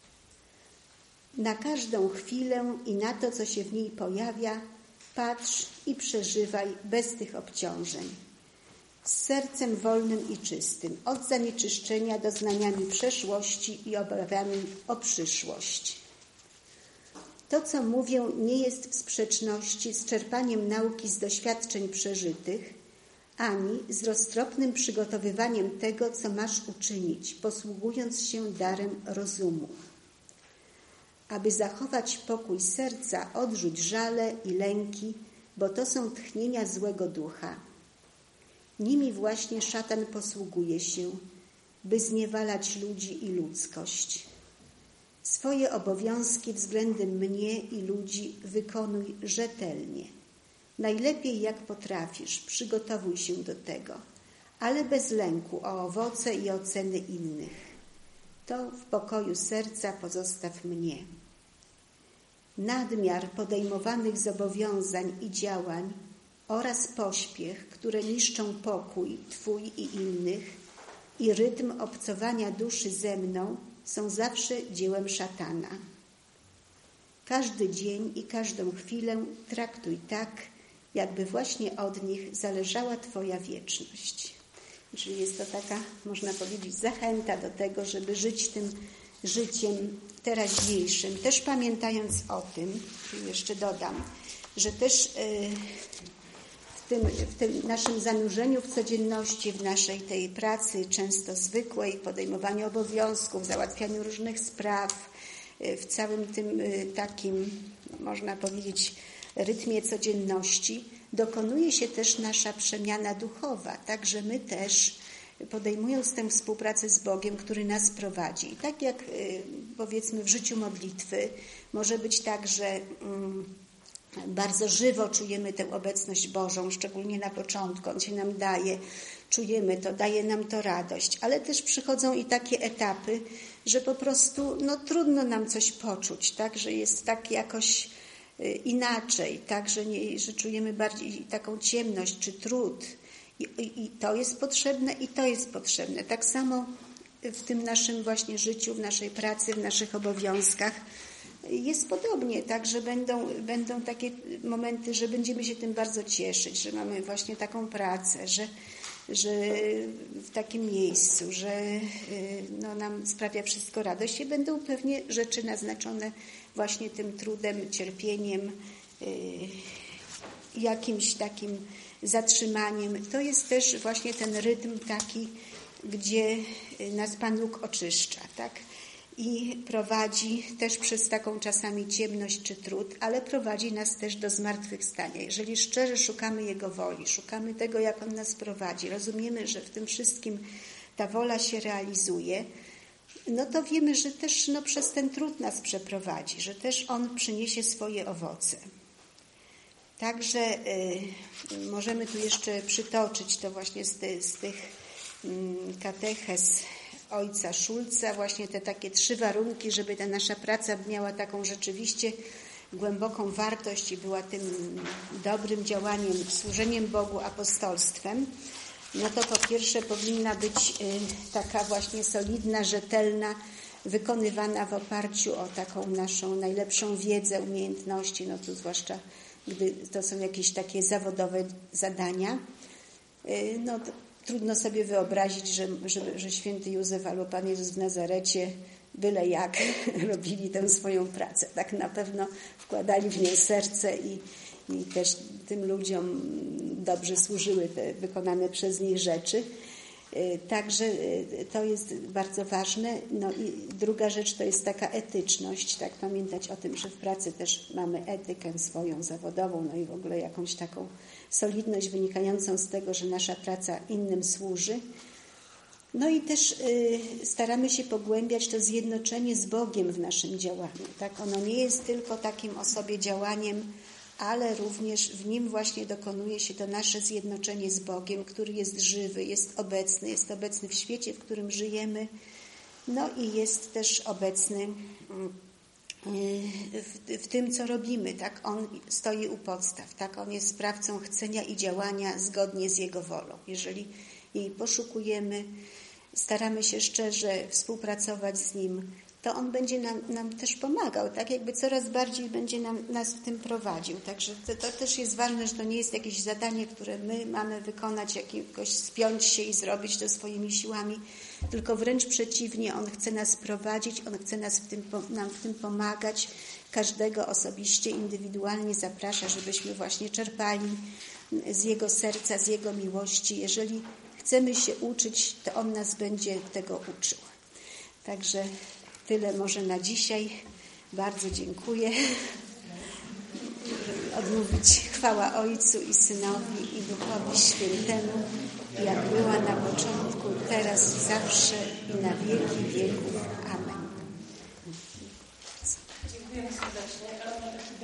Speaker 2: Na każdą chwilę i na to, co się w niej pojawia, patrz i przeżywaj bez tych obciążeń. Z sercem wolnym i czystym, od zanieczyszczenia doznaniami przeszłości i obawami o przyszłość. To, co mówię, nie jest w sprzeczności z czerpaniem nauki z doświadczeń przeżytych, ani z roztropnym przygotowywaniem tego, co masz uczynić, posługując się darem rozumu. Aby zachować pokój serca, odrzuć żale i lęki, bo to są tchnienia złego ducha. Nimi właśnie szatan posługuje się, by zniewalać ludzi i ludzkość. Swoje obowiązki względem mnie i ludzi wykonuj rzetelnie. Najlepiej jak potrafisz, przygotowuj się do tego, ale bez lęku o owoce i oceny innych. To w pokoju serca pozostaw mnie. Nadmiar podejmowanych zobowiązań i działań oraz pośpiech, które niszczą pokój Twój i innych i rytm obcowania duszy ze mną są zawsze dziełem szatana. Każdy dzień i każdą chwilę traktuj tak, jakby właśnie od nich zależała Twoja wieczność. Czyli jest to taka, można powiedzieć, zachęta do tego, żeby żyć tym życiem teraźniejszym. Też pamiętając o tym, jeszcze dodam, że też w tym naszym zanurzeniu w codzienności, w naszej tej pracy często zwykłej, podejmowaniu obowiązków, załatwianiu różnych spraw, w całym tym takim, można powiedzieć, rytmie codzienności, dokonuje się też nasza przemiana duchowa, tak, że my też podejmując tę współpracę z Bogiem, który nas prowadzi. I tak jak powiedzmy w życiu modlitwy może być tak, że bardzo żywo czujemy tę obecność Bożą, szczególnie na początku. On się nam daje, czujemy to, daje nam to radość. Ale też przychodzą i takie etapy, że po prostu trudno nam coś poczuć, tak? Że jest tak jakoś inaczej, tak, że czujemy bardziej taką ciemność czy trud. I to jest potrzebne i to jest potrzebne. Tak samo w tym naszym właśnie życiu, w naszej pracy, w naszych obowiązkach jest podobnie, tak, że będą takie momenty, że będziemy się tym bardzo cieszyć, że mamy właśnie taką pracę, że w takim miejscu, że nam sprawia wszystko radość i będą pewnie rzeczy naznaczone właśnie tym trudem, cierpieniem, jakimś takim zatrzymaniem. To jest też właśnie ten rytm taki, gdzie nas Pan Bóg oczyszcza, tak? I prowadzi też przez taką czasami ciemność czy trud, ale prowadzi nas też do zmartwychwstania. Jeżeli szczerze szukamy Jego woli, szukamy tego, jak On nas prowadzi, rozumiemy, że w tym wszystkim ta wola się realizuje, no to wiemy, że też przez ten trud nas przeprowadzi, że też On przyniesie swoje owoce. Także możemy tu jeszcze przytoczyć to właśnie z tych katechez ojca Szulca, właśnie te takie 3 warunki, żeby ta nasza praca miała taką rzeczywiście głęboką wartość i była tym dobrym działaniem, służeniem Bogu, apostolstwem. No to po pierwsze powinna być taka właśnie solidna, rzetelna, wykonywana w oparciu o taką naszą najlepszą wiedzę, umiejętności, no tu zwłaszcza gdy to są jakieś takie zawodowe zadania. No to trudno sobie wyobrazić, że święty Józef albo Pan Jezus w Nazarecie byle jak robili tę swoją pracę. Tak na pewno wkładali w nią serce i też tym ludziom dobrze służyły te wykonane przez nich rzeczy. Także to jest bardzo ważne. No i druga rzecz to jest taka etyczność, tak, pamiętać o tym, że w pracy też mamy etykę swoją zawodową, no i w ogóle jakąś taką solidność wynikającą z tego, że nasza praca innym służy. No i też staramy się pogłębiać to zjednoczenie z Bogiem w naszym działaniu. Tak? Ono nie jest tylko takim o sobie działaniem, ale również w nim właśnie dokonuje się to nasze zjednoczenie z Bogiem, który jest żywy, jest obecny w świecie, w którym żyjemy, no i jest też obecny w tym, co robimy. Tak? On stoi u podstaw, tak? On jest sprawcą chcenia i działania zgodnie z Jego wolą. Jeżeli jej poszukujemy, staramy się szczerze współpracować z Nim, to On będzie nam też pomagał, tak? Jakby coraz bardziej będzie nas w tym prowadził. Także to też jest ważne, że to nie jest jakieś zadanie, które my mamy wykonać, jakoś spiąć się i zrobić to swoimi siłami, tylko wręcz przeciwnie, On chce nas prowadzić, On chce nam w tym pomagać. Każdego osobiście, indywidualnie zaprasza, żebyśmy właśnie czerpali z Jego serca, z Jego miłości. Jeżeli chcemy się uczyć, to On nas będzie tego uczył. Także tyle może na dzisiaj. Bardzo dziękuję. Odmówić chwała Ojcu i Synowi i Duchowi Świętemu, jak była na początku, teraz i zawsze i na wieki wieków. Amen.
Speaker 1: Dziękujemy serdecznie.